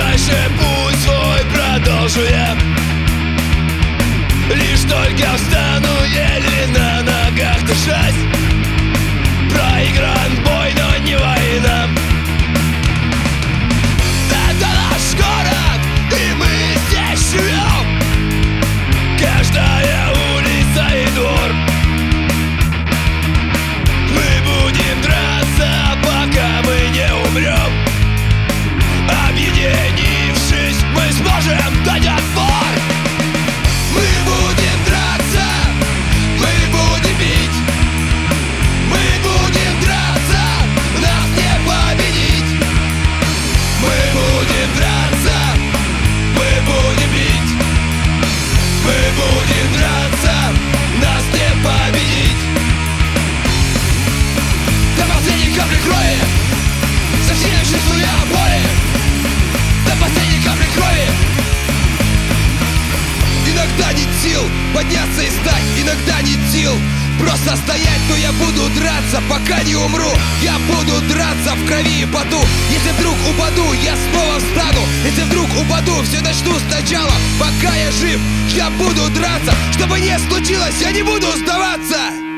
Дальше путь свой продолжу я. Лишь только встану, еле на ногах держась. Проигран бой, но не война. Это наш город, и мы здесь живем. Каждая улица и двор. Мы будем драться, пока мы не умрем. Объединившись, мы сможем дать отпор. Мы будем драться, мы будем бить. Мы будем драться, нас не победить. Мы будем драться, мы будем бить. Мы будем драться, нас не победить. До последней капли крови, совсем чувствуя боли. До последней капли крови. Иногда нет сил подняться и стать, иногда нет сил просто стоять, но я буду драться, пока не умру. Я буду драться в крови и поту. Если вдруг упаду, я снова встану. Если вдруг упаду, все начну сначала. Пока я жив, я буду драться. Чтобы не случилось, я не буду сдаваться.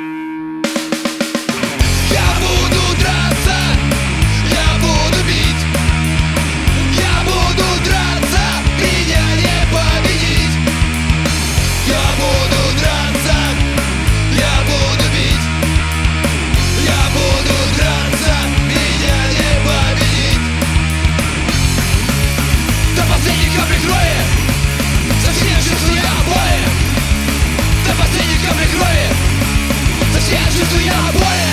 Я буду драться, я буду бить. Я буду драться, меня не победить. Я буду драться, я буду бить. Я буду драться, меня не победить. До последней капли крови, совсем чувствуя боли. До последней капли крови, совсем чувствуя боли.